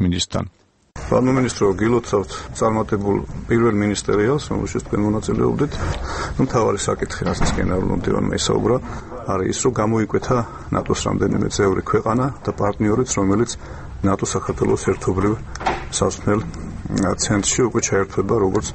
მინისტრთან. Pán ministro, გილოცავთ წარმატებულ პირველ მინისტერიალს, რომელშიც თქვენ მონაწილეობდით. მთავარი საკითხი, რასაც გენერალურ მდივანმა ისაუბრა, არის ის, რომ გამოიკვეთა ნატოს რამდენიმე წევრი ქვეყანა და პარტნიორიც, რომელიც ნატოს საქართველოს ერთობლივ სასწრაფო ცენტრში უკვე ჩაერთვება როგორც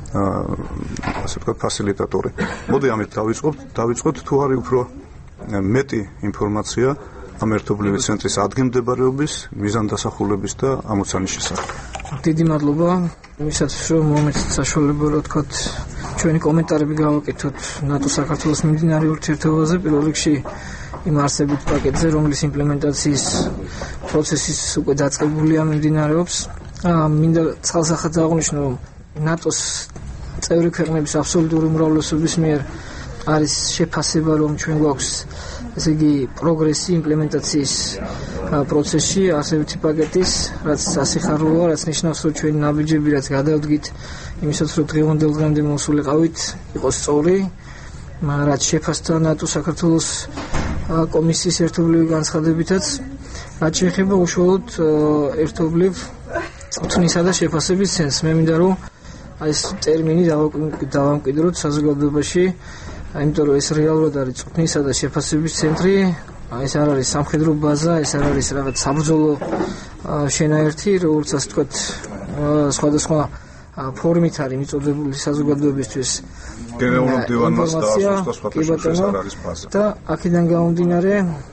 ასე ვთქვათ ფასილიტატორი. მოდი ამით დავიწყოთ თუ არის უფრო მეტი ინფორმაცია ამ ერთობლივი ცენტრის ადგილმდებარეობის, მიზანდასახულების და ამოცანის შესახებ. დიდი მადლობა იმისათვის, რომ მომეცეთ საშუალება რა ვთქვათ ჩვენი კომენტარები გავაკეთოთ ნატო საქართველოს მიმდინარე ურთიერთობაზე, პირველ რიგში იმ არსებით პაკეტზე, რომლის იმპლემენტაციის პროცესის უკვე დაწყებულია მიმდინარეობს. მინდა ცალსახად აღნიშნო, რომ ნატოს წევრი ქვეყნების აბსოლუტური უმრავლესობის მიერ არის შეფასება, რომ ჩვენ გვაქვს ესე იგი პროგრესი იმპლემენტაციის პროცესში არსებითი პაკეტის, რაც სასიხარულოა, რაც ნიშნავს, რომ ჩვენი ნაბიჯები, რაც გადავდგით იმისაც, რომ დღევანდელ დღემდე მოსულიყავით, იყოს სწორი, რაც შეფასდა ნატო საქართველოს კომისიის ერთობლივი განცხადებითაც, რაც შეეხება უშუალოდ ერთობლივ წვრთნისა და შეფასების ცენტრს. მე მინდა რომ ეს ტერმინი დავამკვიდროთ საზოგადოებაში, იმიტომ რომ ეს რეალურად არის წვრთნისა და შეფასების ცენტრი, ეს არ არის სამხედრო ბაზა, ეს არ არის რაღაც საბრძოლო შენაერთი, როგორც ასე ვთქვათ, სხვადასხვა ფორმით არის მიწოდებული საზოგადოებისთვის. გენერალურ მდივანმაც დაასუსტა სხვადასხვა ეს არ არის ფაზა. და აქედან გამომდინარე,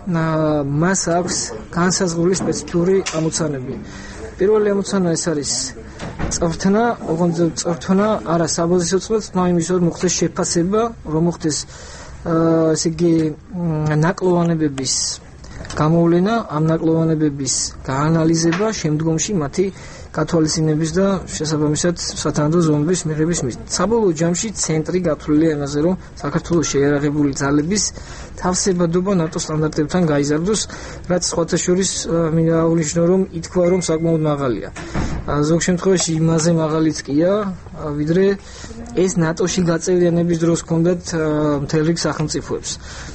მას აქვს განსაზღვრული სპეციფიკური ამოცანები. პირველი ამოცანა ეს არის წვრთნა, ოღონდ წვრთნა არა საბაზისო წვრთნა, იმისოდ მოხდეს შეფასება, რომ მოხდეს ესე იგი ნაკლოვანებების გამოვლენა, ამ ნაკლოვანებების გაანალიზება, შემდგომში მათი გათვალისწინების და შესაბამისად სათანადო ზომების მიღების მიზნით. საბოლოო ჯამში ცენტრი გათვლილია იმაზე, რომ საქართველოს შეიარაღებული ძალების თავსებადობა ნატო სტანდარტებთან გაიზარდოს, რაც სხვათა შორის მინდა აღნიშნო, რომ ითქვა, რომ საკმაოდ მაღალია. ზოგ შემთხვევაში იმაზე მაღალიც კია, ვიდრე ეს ნატოში გაწევრიანების დროს ჰქონდათ მთელ რიგ სახელმწიფოებს.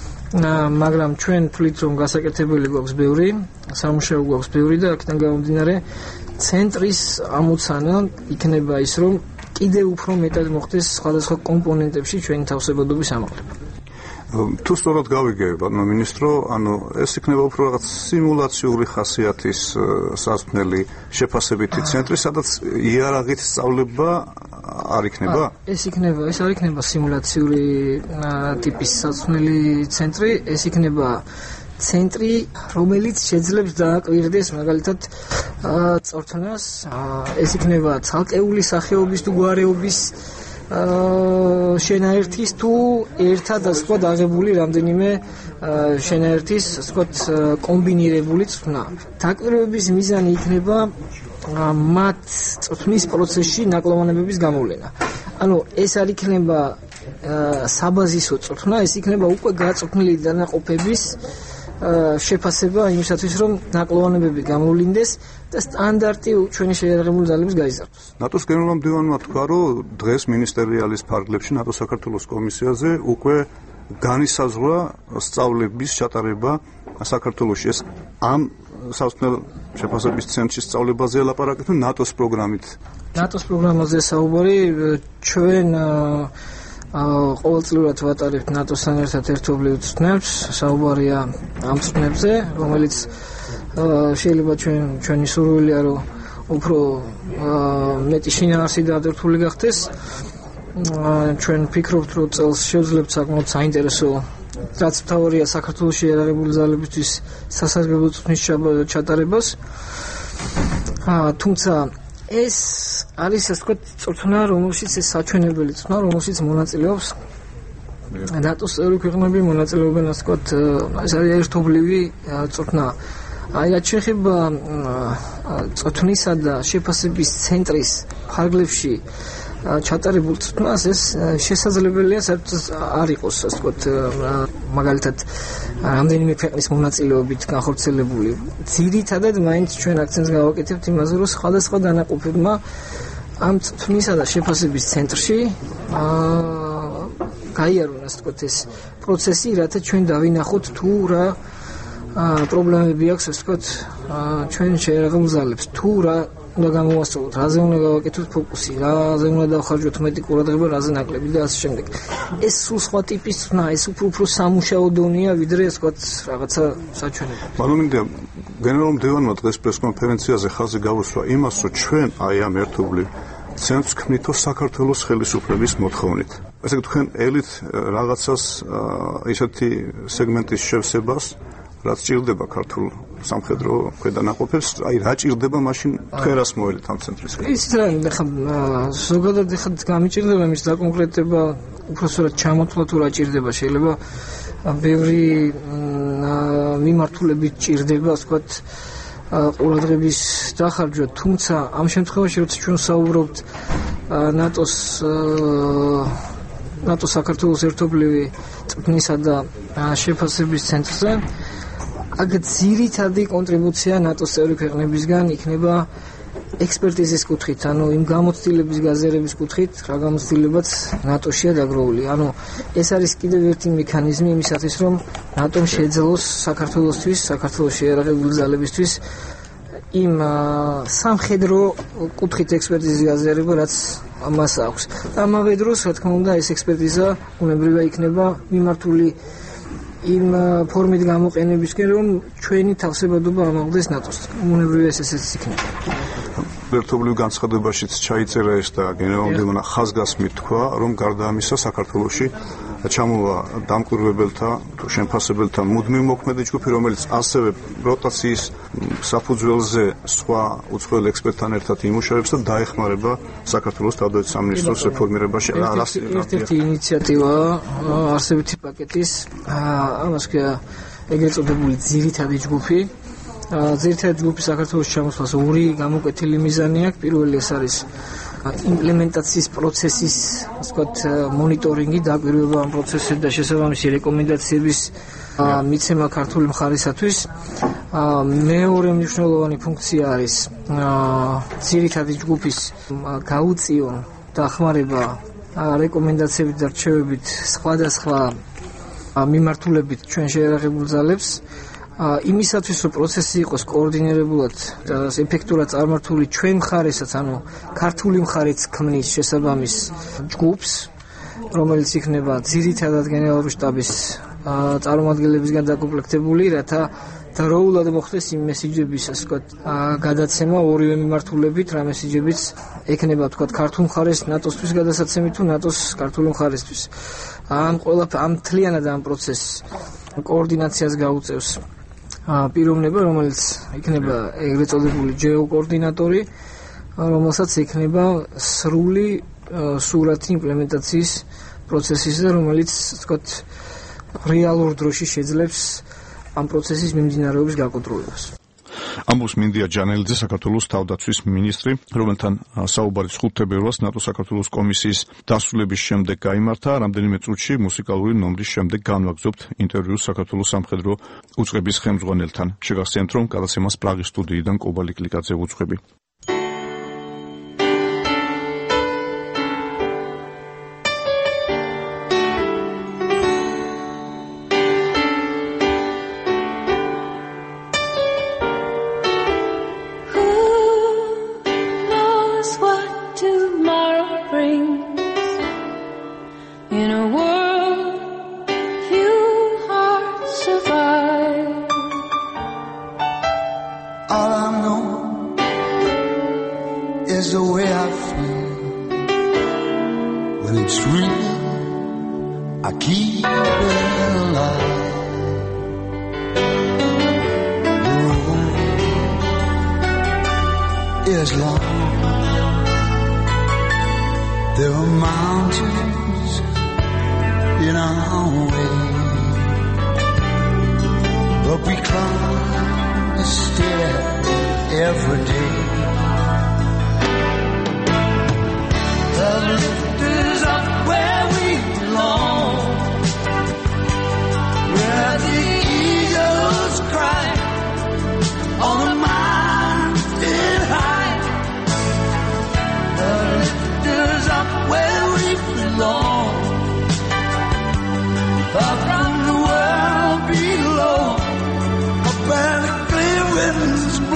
მაგრამ ჩვენ თვლით, რომ გასაკეთებელი გვაქვს ბევრი, სამუშაო გვაქვს ბევრი და აქედან გამომდინარე ცენტრის ამოცანა იქნება ის, რომ კიდევ უფრო მეტად მოხდეს სხვადასხვა კომპონენტებში ჩვენი თავსებადობის ამაღლება. თუ სწორად გავიგე, ბატონო მინისტრო, ანუ ეს იქნება უფრო რაღაც სიმულაციური ხასიათის სასწრაფო შეფასებითი ცენტრი, სადაც იარაღით სწავლება არ იქნება? ეს არ იქნება სიმულაციური ტიპის სასწრაფო ცენტრი, ეს იქნება ცენტრი, რომელიც შეძლებს დააკვირდეს მაგალითად წვრთნას, ეს იქნება ცალკეული სახეობის თუ გვარეობის შენაერთის თუ ერთად სხვა დაღებული რამდენიმე შენაერთის, ასე ვთქვათ, კომბინირებული წვრთნა. დაკვირვების მიზანი იქნება მათ წვრთნის პროცესში ნაკლოვანებების გამოვლენა. ანუ ეს არ იქნება საბაზისო წვრთნა, ეს იქნება უკვე გაწვრთნილი დანაყოფების შეფასება იმისათვის, რომ ნაკლოვანებები გამოვლინდეს და სტანდარტი ჩვენი შეიარაღებული ძალების გაიზარდოს. ნატოს გენერალურ მდივანმა თქვა, რომ დღეს მინისტერიალის ფარგლებში ნატო საქართველოს კომისიაზე უკვე განისაზღვრა სწავლების ჩატარება საქართველოში. ეს ამ სასწავლო შეფასების ცენტრის სწავლებაზე ლაპარაკი თუ ნატოს პროგრამით? ნატოს პროგრამაზე საუბარი, ჩვენ ყოველწლიურად ვატარებთ ნატოსთან ერთად ერთობლივ წვრთნებს, საუბარია ამ წვრთნებზე, რომელიც შეიძლება ჩვენი სურვილია, რომ უფრო მეტი შინაარსი და ადერთული გახდეს. ჩვენ ვფიქრობთ, რომ წელს შევძლებთ საკმაოდ საინტერესო, რაც მთავარია საქართველოს შეიარაღებული ძალებისთვის სასარგებლო წვრთნის ჩატარებას. თუმცა ეს არის ასე ვთქვათ წვრთნა, რომელშიც ეს საჩვენებელი წვრთნა, რომელშიც მონაწილეობს ნატოს წევრი ქვეყნები მონაწილეობენ, ასე ვთქვათ, ეს არის ერთობლივი წვრთნა. აი რაც შეეხება წვრთნისა და შეფასების ცენტრის ფარგლებში ჩატარებულ წვრთნას, ეს შესაძლებელია საერთოდ არ იყოს, ასე ვთქვათ, მაგალითად რამდენიმე ქვეყნის მონაწილეობით განხორციელებული. ძირითადად მაინც ჩვენ აქცენტს გავაკეთებთ იმაზე, რომ სხვადასხვა დანაყოფებმა ამ წვრთნისა და შეფასების ცენტრში გაიარონ, ასე ვთქვათ, ეს პროცესი, რათა ჩვენ დავინახოთ თუ რა პრობლემები აქვს, ასე ვთქვათ, ჩვენ შეერაღებულ ძალებს თუ რა უნდა გამოვასწოროთ, რაზე უნდა გავაკეთოთ ფოკუსი, რაზე უნდა დავხარჯოთ მეტი ყურადღება, რაზე ნაკლები და ასე შემდეგ. ეს სულ სხვა ტიპის ცნა, ეს უფრო სამუშაო დონეა, ვიდრე ასე ვთქვათ, რაღაცა საჩვენებელი. მადლობია გენერალ მდივანმა დღეს პრესკონფერენციაზე ხაზი გავუსვა იმას, რომ ჩვენ აი ამ ერთობლივ ცენტრს ქმნითო საქართველოს ხელისუფლების მოთხოვნით. ესე იგი თქვენ ელით რაღაცას ისეთი სეგმენტის შევსებას, რაც ჭირდება ქართულ სამხედრო ქვედანაყოფებს, აი რა ჭირდება მაშინ თქვენ რას მოელით ამ ცენტრისკენ? იცით რა, ხა ზოგადად ხა გამიჭირდება მის დაკონკრეტება, უბრალოდ ჩამოთვლა თუ რა ჭირდება, შეიძლება ბევრი მიმართულებით ჭირდება, ასე ვთქვათ, ყურადღების დახარჯვა, თუმცა ამ შემთხვევაში როცა ჩვენ საუბრობთ ნატოს საქართველოს ერთობლივი წვრთნისა და შეფასების ცენტრზე, აქ ძირითადი კონტრიბუცია ნატოს წევრი ქვეყნებისგან იქნება ექსპერტიზის კუთხით, ანუ იმ გამოცდილების გაზიარების კუთხით, რა გამოცდილებაც ნატოშია დაგროვული. ანუ ეს არის კიდევ ერთი მექანიზმი იმისათვის, რომ ნატომ შეეძლოს საქართველოსთვის, საქართველოს შეერაღებული ძალებისთვის იმ სამხედრო კუთხით ექსპერტიზის გაზიარება, რაც მას აქვს. და ამავე დროს, რა თქმა უნდა, ეს ექსპერტიზა უნებრივია იქნება მიმართული იმ ფორმით გამოყენებისკენ, რომ ჩვენი თავსებადობა ამოღდეს ნატოს. უნებრივია ესეც იქნება. ერთობლივ განცხადებაშიც ჩაიწერა ეს და გენერალ მდივანმა ხაზგასმით თქვა, რომ გარდა ამისა საქართველოში ჩამოვა დამკვირვებელთა თუ შემფასებელთა მუდმივ მოქმედი ჯგუფი, რომელიც ასევე როტაციის საფუძველზე სხვა უცხოელ ექსპერტთან ერთად იმუშავებს და დაეხმარება საქართველოს თავდაცვის სამინისტროს რეფორმირებაში. ერთ-ერთი ინიციატივაა არსებითი პაკეტის ამას ქვია ეგრეთ წოდებული ძირითადი ჯგუფი. ძირითადი ჯგუფი საქართველოს ჩამოსვლას ორი გამოკვეთილი მიზანი აქვს. პირველი ეს არის იმპლემენტაციის პროცესის, ასე ვთქვათ, მონიტორინგი, დაკვირვება ამ პროცესზე და შესაბამისი რეკომენდაციების მიცემა ქართული მხარისათვის. მეორე მნიშვნელოვანი ფუნქცია არის ძირითადი ჯგუფის გაუწიო დახმარება რეკომენდაციებით და რჩევებით სხვადასხვა მიმართულებით ჩვენ შეერაღებულ ძალებს. იმისათვის, რომ პროცესი იყოს კოორდინირებულად და ეფექტურად წარმართული ჩვენ მხარესაც, ანუ ქართული მხარეც ქმნის შესაბამის ჯგუფს, რომელიც იქნება ძირითადად გენერალური შტაბის წარმომადგენლებისგან დაკომპლექტებული, რათა დროულად მოხდეს იმ მესიჯების, ასე ვთქვათ, გადაცემა ორივე მიმართულებით, რა მესიჯებიც ექნება, ვთქვათ, ქართულ მხარეს ნატოსთვის გადასაცემი თუ ნატოს ქართული მხარესთვის. ამ მთლიანად ამ პროცესს კოორდინაციას გაუწევს პიროვნება, რომელიც იქნება ეგრეთ წოდებული ჯეოკოორდინატორი, რომელსაც იქნება სრული სურათი იმპლემენტაციის პროცესის და რომელიც, ვთქვათ, რეალურ დროში შეძლებს ამ პროცესის მიმდინარეობის გაკონტროლებას. ამბობს მინდია ჯანელიძე, საქართველოს თავდაცვის მინისტრი, რომელთან საუბარი 5 თებერვალს ნატო-საქართველოს კომისიის დასრულების შემდეგ გაიმართა. რამდენიმე წუთში მუსიკალური ნომრის შემდეგ განვაგრძობთ ინტერვიუს საქართველოს სამხედრო უწყების ხელმძღვანელთან. შეგახსენებთ, რომ გადაცემას პრაღის სტუდიიდან კობალი კლიკაძე უძღვები. There are mountains in our way, but we climb a stair every day. The lift is up where we belong, where the eagles cry on the mountain high. The lift is up where we belong, far from the world below, up where the clear winds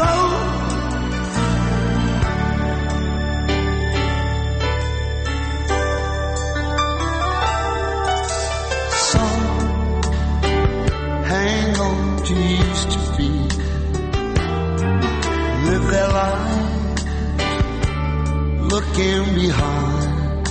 used to be. Live their lives looking behind.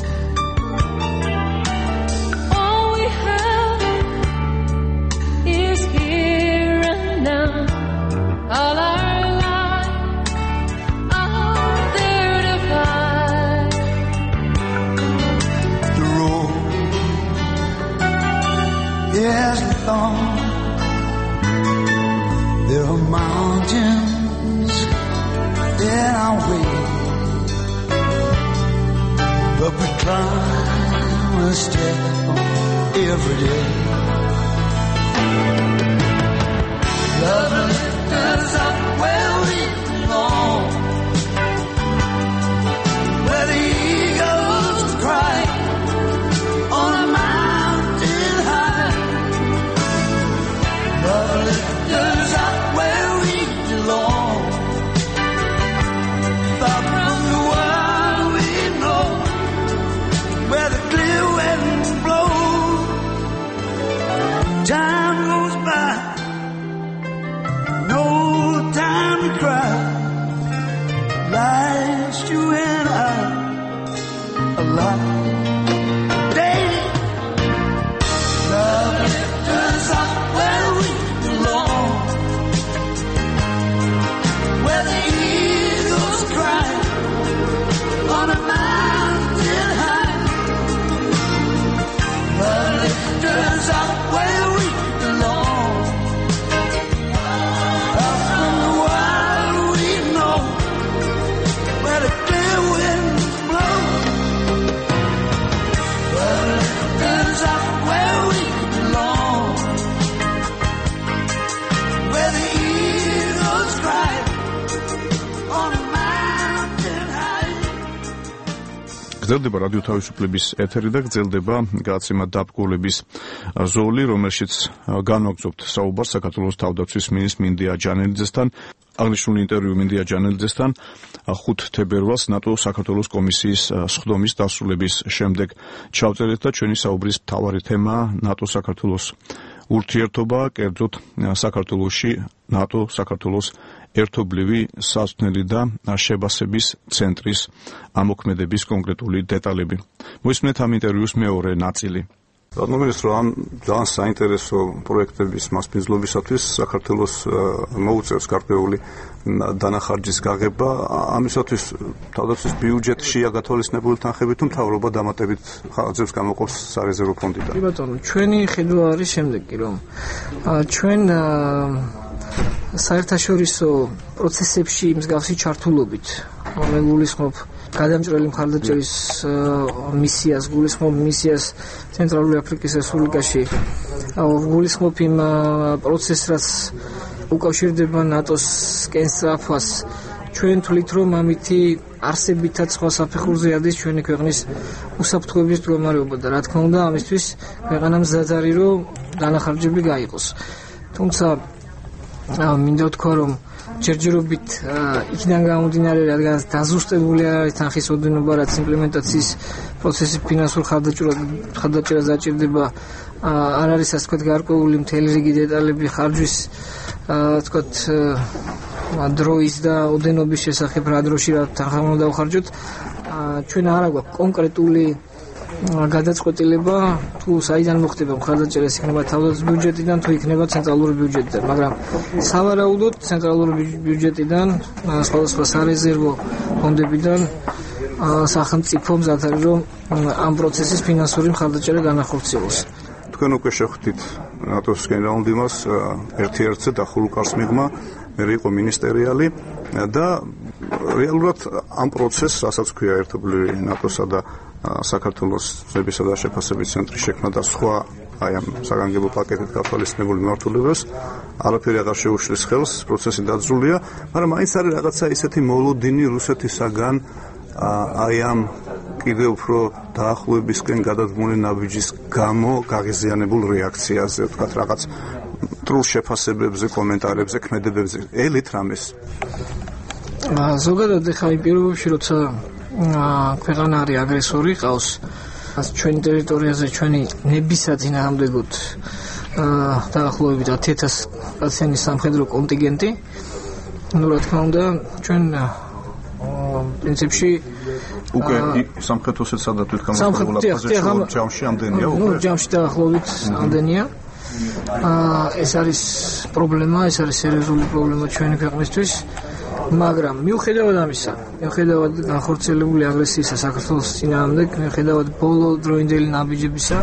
All we have is here and now. All our lives out there to find. The road is long. There are mountains in our way, but we climb a step every day. Love lifts us up where we belong, where the eagles cry on a mountain high. Love lifts us up where we belong, far from the world we know, where the clear winds blow. Time goes by, no time to cry. Life's you and I alive. Daily, love lifts us up where we belong, where the eagles cry on a mountain high. Love lifts us up where we belong, far from the world we know, where the clear winds blow. Love lifts us up where we belong, where the eagles cry on a mountain high. გრძელდება რადიო თავისუფლების ეთერი და გრძელდება გადაცემა დაბგულების ზოლი, რომელშიც განვაგრძობთ საუბარს საქართველოს თავდაცვის მინისტრ მინდია ჯანელიძესთან. აღნიშნული ინტერვიუ მინდია ჯანელიძესთან 5 თებერვალს ნატო საქართველოს კომისიის სხდომის დასრულების შემდეგ ჩავწერეთ და ჩვენი საუბრის მთავარი თემა ნატო საქართველოს ურთიერთობა, კერძოდ საქართველოში ნატო საქართველოს ერთობლივი სასწავლელი და შებასების ცენტრის ამოქმედების კონკრეტული დეტალები. მოისმენთ ამ ინტერვიუს მეორე ნაწილი. რადგან ამ ძალიან საინტერესო პროექტების მასპინძლობისათვის საქართველოს მოუწევს გარკვეული დანახარჯის გაღება. ამისათვის თავდაცვის ბიუჯეტშია გათვალისწინებული თანხები თუ მთავრობა დამატებით ხარჯებს გამოყოფს სარეზერვო ფონდიდან? კი ბატონო, ჩვენი ხედვა არის შემდეგი, რომ ჩვენ საერთაშორისო პროცესებში მსგავსი ჩართულობით გულისხმობ გადამჭრელი მხარდაჭერის მისიას, გულისხმობ მისიას ცენტრალური აფრიკის რესპუბლიკაში, გულისხმობ იმ პროცესს, რაც უკავშირდება ნატოს კენსწრაფვას. ჩვენ თვლით, რომ ამითი არსებითაც სხვა საფეხურზე ადის ჩვენი ქვეყნის უსაფრთხოების მდგომარეობა და რა თქმა უნდა ამისთვის ქვეყანა მზად არის, რომ დანახარჯები გაიყოს. თუმცა მინდა ვთქვა, რომ ჯერჯერობით იქიდან გამომდინარე, რადგან დაზუსტებული არის თანხის ოდენობა, რაც იმპლემენტაციის პროცესის ფინანსურ ხარდაჭერას დაჭირდება, არ არის ასე ვთქვათ გარკვეული მთელი რიგი დეტალები ხარჯვის ვთქვათ დროის და ოდენობის შესახებ, რა დროში რა თანხა უნდა დავხარჯოთ. ჩვენ არ აქვს კონკრეტული გადაწყვეტილება თუ საიდან მოხდება მხარდაჭერა, იქნება თავდაცვის ბიუჯეტიდან თუ იქნება ცენტრალური ბიუჯეტიდან, მაგრამ სავარაუდოდ ცენტრალური ბიუჯეტიდან, სხვადასხვა სარეზერვო ფონდებიდან სახელმწიფო მზად არის, რომ ამ პროცესის ფინანსური მხარდაჭერა განახორციელოს. თქვენ უკვე შეხვდით ნატოს გენერალურ მდივანს ერთ-ერთზე დახურულ კარს მიღმა, მე იყო მინისტერიალი და რეალურად ამ პროცესს, რასაც ქვია ერთობლივი ნატოსა და საქართველოს ძებისა და შეფასების ცენტრის შექმნა და სხვა აი ამ საგანგებო პაკეტით გათვალისწინებული მიმართულებებს არაფერი აღარ შეუშლის ხელს, პროცესი დაძრულია, მაგრამ მაინც არის რაღაცა ისეთი მოლოდინი რუსეთისაგან აი ამ კიდევ უფრო დაახლოებისკენ გადადგმული ნაბიჯის გამო გაღიზიანებულ რეაქციაზე, ვთქვათ, რაღაც მტრულ შეფასებებზე, კომენტარებზე, ქმედებებზე. ელით რამეს? ზოგადად ახლა იმ პირობებში, როცა ქვეყანა არის აგრესორი, ყავს ჩვენი ტერიტორიაზე ჩვენი ნებისა წინააღმდეგოდ დაახლოებით 10,000 კაციანი სამხედრო კონტინგენტი. Ну, რა თქმა უნდა, ჩვენ პრინციპში უკვე სამხედროსაც სადაც თვითონ გამოსულა ჯამში ამდენია უკვე. Ну, ჯამში დაახლოებით ამდენია. ეს არის პრობლემა, ეს არის სერიოზული პრობლემა ჩვენი ქვეყნისთვის. მაგრამ მიუხედავად ამისა, მიუხედავად განხორციელებული აგრესიისა საქართველოს წინააღმდეგ, მიუხედავად ბოლო დროინდელი ნაბიჯებისა,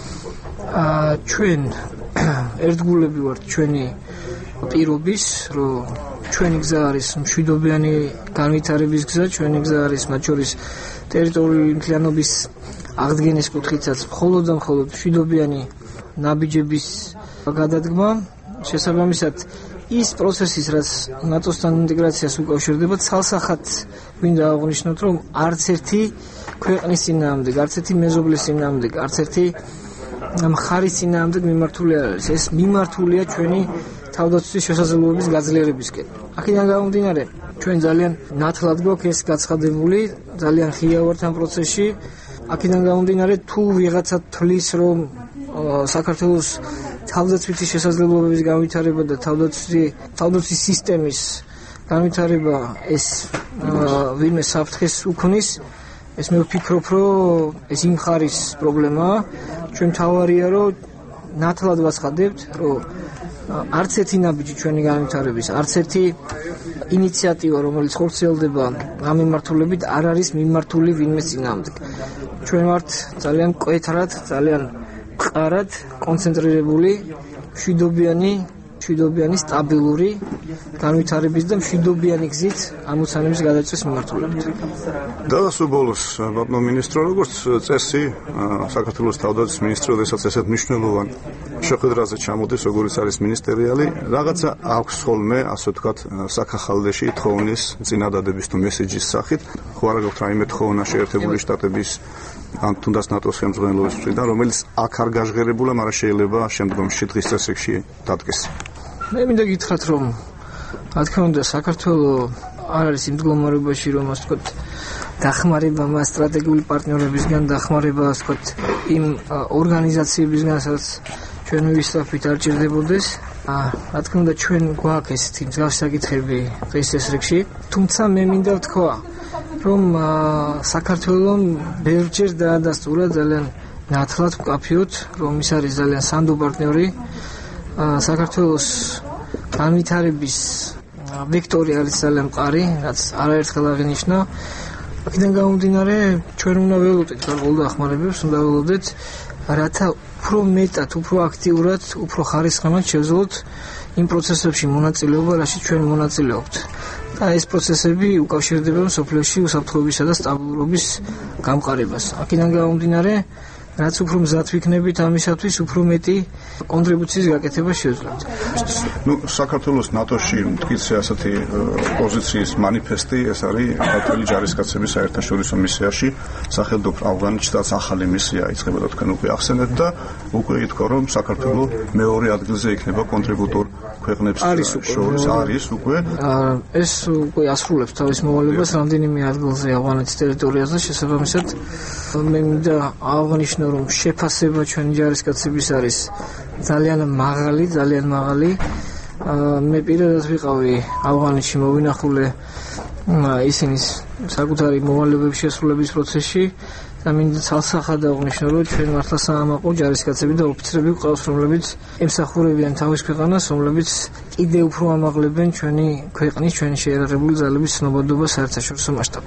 ჩვენ ერთგულები ვართ ჩვენი პირობის, რომ ჩვენი გზა არის მშვიდობიანი განვითარების გზა, ჩვენი გზა არის მათ შორის ტერიტორიული მთლიანობის აღდგენის კუთხითაც მხოლოდ და მხოლოდ მშვიდობიანი ნაბიჯების გადადგმა. შესაბამისად, ის პროცესის, რაც ნატოსთან ინტეგრაციას უკავშირდება, ცალსახად მინდა აღვნიშნოთ, რომ არც ერთი ქვეყნის წინააღმდეგ, არც ერთი მეზობლის წინააღმდეგ, არც ერთი მხარის წინააღმდეგ მიმართული არ არის. ეს მიმართულია ჩვენი თავდაცვის შესაძლებლობების გაძლიერებისკენ. აქედან გამომდინარე, ჩვენ ძალიან ნათლად გვაქვს ეს გაცხადებული, ძალიან ღია ვართ ამ პროცესში. აქედან გამომდინარე, თუ ვიღაცა თვლის, რომ საქართველოს თავდაცვითი შესაძლებლობების განვითარება და თავდაცვის სისტემის განვითარება ეს ვინმე საფრთხეს უქმნის, ეს მე ვფიქრობ, რომ ეს იმ ხარის პრობლემაა. ჩვენ თავარია, რომ ნათლად ვაცხადებთ, რომ არც ერთი ნაბიჯი ჩვენი განვითარების, არც ერთი ინიციატივა, რომელიც ხორციელდება ამ მიმართულებით, არ არის მიმართული ვინმე წინააღმდეგ. ჩვენ ვართ ძალიან მკვეთრად, ძალიან მყარად კონცენტრირებული მშვიდობიანი სტაბილური განვითარების და მშვიდობიანი გზით ამოცანების გადაწყვეტის მიმართულებით. დასუბოლოს ბატონო მინისტრო, როგორც წესი, საქართველოს თავდაცვის მინისტრი, როდესაც ესეთ მნიშვნელოვან შეხვედრაზე ჩამოდის, როგორც არის მინისტერიალი, რაღაცა აქვს ხოლმე, ასე ვთქვათ, საქახალდეში თხოვნის წინადადების თუ მესეჯის სახით. ხო არა გაქვთ რაიმე თხოვნა შეერთებული შტატების ან თუნდაც ნატოს ხელმძღვანელობის მხრიდან, რომელიც აქ არ გაჟღერებულა, მაგრამ შეიძლება შემდგომში დღის წესრიგში დადგეს. მე მინდა გითხრათ, რომ რა თქმა უნდა, საქართველოს არ არის იმ მდგომარეობაში, რომ ასე ვთქვათ, დახმარება მას სტრატეგიული პარტნიორებისგან, დახმარება ასე ვთქვათ, იმ ორგანიზაციებისგან, სადაც ჩვენ ვისწრაფით არ ჭირდებოდეს. რა თქმა უნდა, ჩვენ გვაქვს ესეთი მსგავსი საკითხები დღის წესრიგში, თუმცა მე მინდა ვთქვა, რომ საქართველოს ბევრჯერ დაადასტურა ძალიან ნათლად ვკაფიოთ, რომ ის არის ძალიან სანდო პარტნიორი. საქართველოს განვითარების ვექტორი არის ძალიან მყარი, რაც არაერთხელ აღინიშნა. აქედან გამომდინარე, ჩვენ უნდა ველოდეთ გარკვეულ დახმარებებს, უნდა ველოდეთ, რათა უფრო მეტად, უფრო აქტიურად, უფრო ხარისხემად შევძლოთ იმ პროცესებში მონაწილეობა, რაშიც ჩვენ მონაწილეობთ. და ეს პროცესები უკავშირდება სოფლიოში უსაფრთხოებისა და სტაბილურობის გამყარებას. აქედან გამომდინარე, რაც უფრო მზად ვიქნებით ამისათვის, უფრო მეტი კონტრიბუციის გაკეთება შევძლებთ. ნუ საქართველოს ნატოში მტკიცე ასეთი პოზიციის მანიფესტი, ეს არის ქართული ჯარისკაცების საერთაშორისო მისიაში, სახელმწიფო ავღანეთშიც ახალი მისია იწყება და თქვენ უკვე ახსენეთ და უკვე ითქვა, რომ საქართველოს მეორე ადგილზე იქნება კონტრიბუტორ ქვეყნებს შორის არის უკვე. ეს უკვე ასრულებს თავის მოვალებას რამდენიმე ადგილზე ავღანეთის ტერიტორიაზე, შესაბამისად მე მინდა აღვნიშნო, რომ შეფასება ჩვენი ჯარისკაცების არის ძალიან მაღალი. მე პირადად ვიყავი ავღანეთში მოვინახულე ისინის საკუთარი მოვალეობების შესრულების პროცესში და მინდა ცალსახად აღვნიშნო, რომ ჩვენ მართლა საამაყო ჯარისკაცები და ოფიცრები გვყავს, რომლებიც ემსახურებიან თავის ქვეყანას, რომლებიც კიდევ უფრო ამაღლებენ ჩვენი ქვეყნის, ჩვენი შეიარაღებული ძალების ცნობადობას საერთაშორისო მასშტაბში.